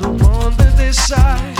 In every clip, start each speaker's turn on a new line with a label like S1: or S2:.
S1: the one that decides.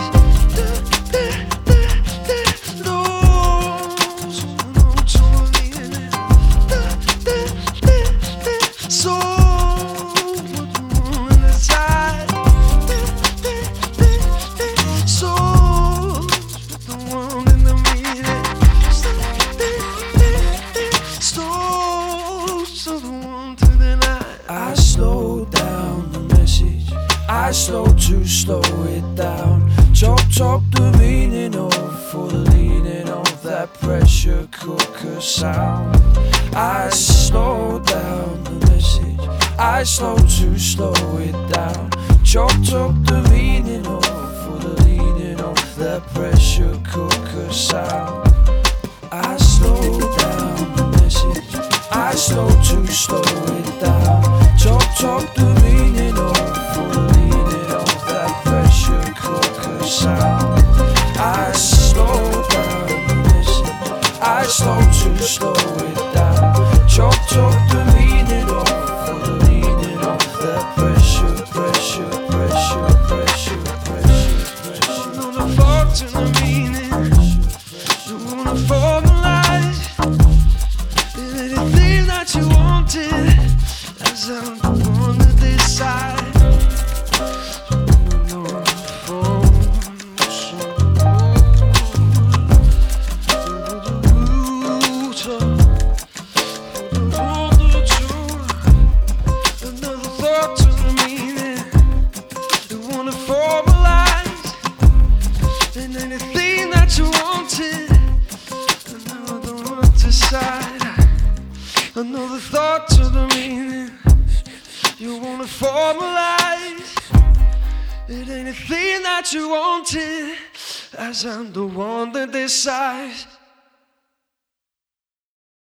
S1: I slow down the message, I slow to slow it down. Chop the meaning off for the leaning of that pressure cooker sound. I slow down the message, I slow to slow it down. Chop the meaning off for the leaning of that pressure cooker sound. I slow down the message, I slow to slow it down. Chop the meaning off for the leaning of that pressure cooker sound. I slow down the message, I slow to slow it down. Chop the meaning off for the leaning of that pressure. Another thought to the meaning, you wanna formalize anything that you wanted. As I'm the one that decide. Another thought to the meaning, you wanna formalize and anything that you wanted. Another one to decide. Another thought to the meaning, you wanna formalize it, anything that you wanted, as I'm the one that decides.